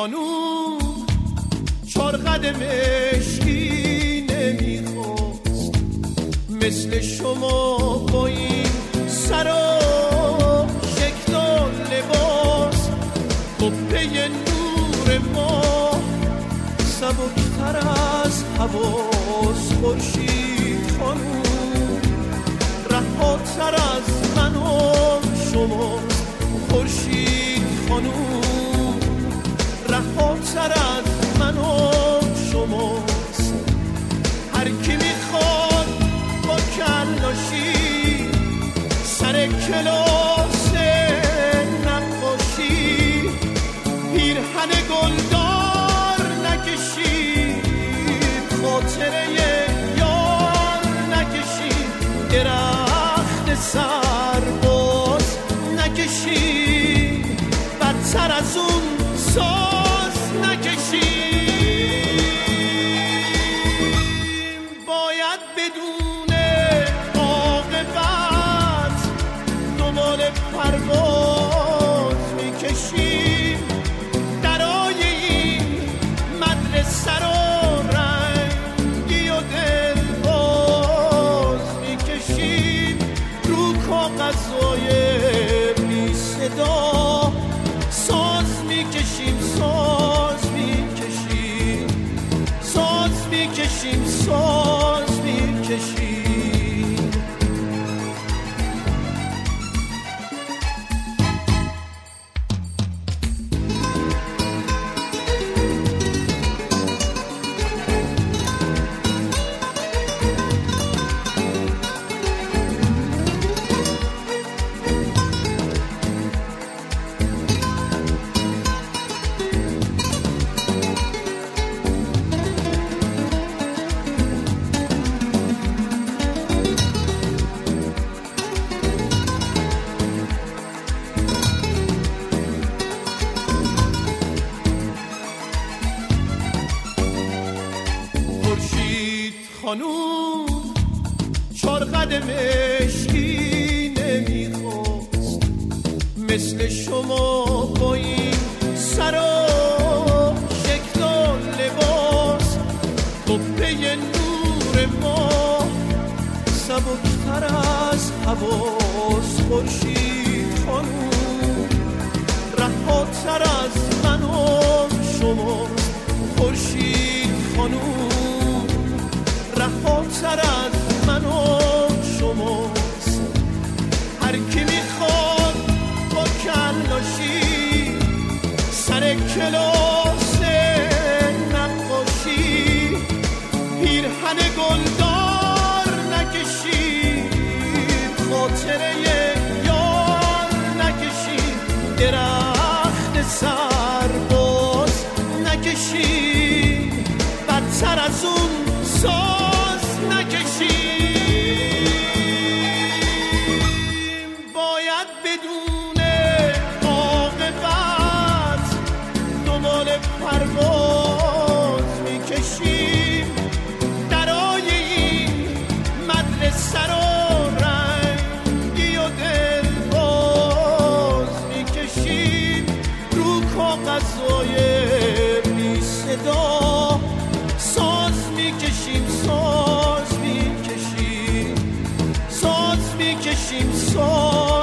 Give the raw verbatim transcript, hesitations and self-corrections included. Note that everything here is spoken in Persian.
خانوم چار قدم مشکی نمیخواست مثل شما با این سر و شکل و لباس قبه نور ما سبکتر از حواس خورشید خانوم رهاتر از من و شما خورشید خانوم رهاتر از من و شماست هر کی میخواد با کلاشی سر کلاس نقاشی پیرهن گلدار نکشید خاطره یار نکشید درخت سرباز نکشید بدتر از اون ساز نکشید باید بدون عاقبت دنبال پرواز میکشیم درای این مدرسه رو رنگی و دلباز میکشیم رو کاغذهای بی صدا ساز میکشیم ساز میکشیم ساز میکشیم ساز میکشیم خانوم چار قدم مشکی نمیخواست مثل شما با این سر و شکل و لباس قبه نور ما سبکتر از حواس خورشید خانوم رهاتر از من و شما خورشید خانوم رهاتر از من و شماست هر کی میخواد با کلاشی سر کلاس نقاشی پیرهن گلدار نکشید خاطره یار نکشید درخت سرباز نکشید بدتر از اون ساز نکشیم باید بدون عاقبت دنبال پرواز میکشیم درای این مدرسه رو رنگی و دلباز میکشیم رو کاغذهای بی صدا ساز میکشیم ساز میکشیم ساز میکشیم ساز